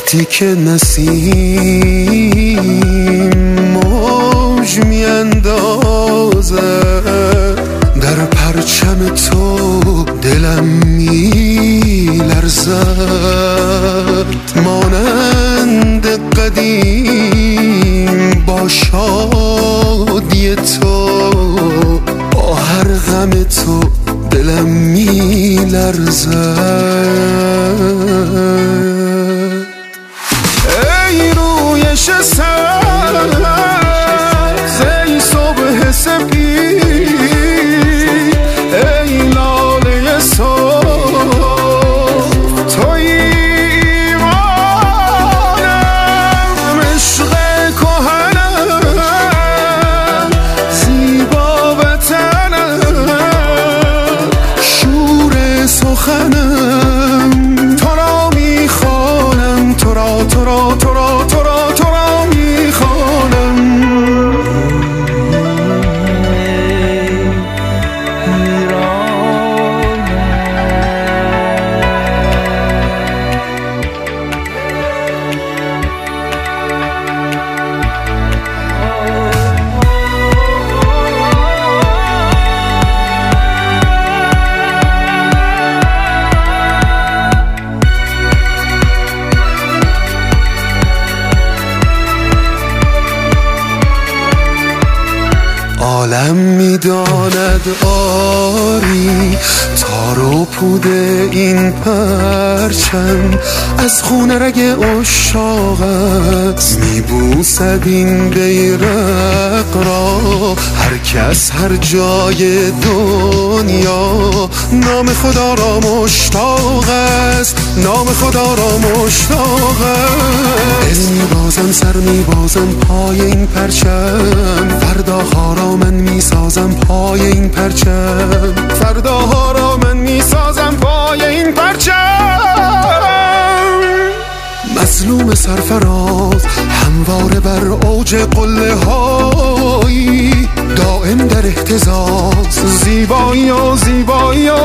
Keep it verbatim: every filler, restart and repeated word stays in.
وقتی که نسیم موج میاندازه در پرچم تو دلم میلرزد، مانند قدیم با شادی تو، با هر غم تو دلم میلرزد. ای رویش سبز، ای صبح سپید، ای لاله صبح، تویی ایمانم، عشق کهنم، زیبا وطنم، شور سخنم، تو را میخوانم، تو را تو را تو را تو را تو را میخوانم. عالم میداند آری تار و پود این پرچم، از خون رگ عشاقت میبوسد این بیرق را هر کس هر جای دنیا. نام خدا را مشتاق است، نام خدا را مشتاق است. دل میبازم، سر میبازم پای این پرچم، فرداها را من میسازم پای این پرچم، فرداها را من میسازم پای این پرچم. مظلوم سرفراز همواره بر اوج قله هایی، دائم در اهتزاز، زیبایی و زیبایی و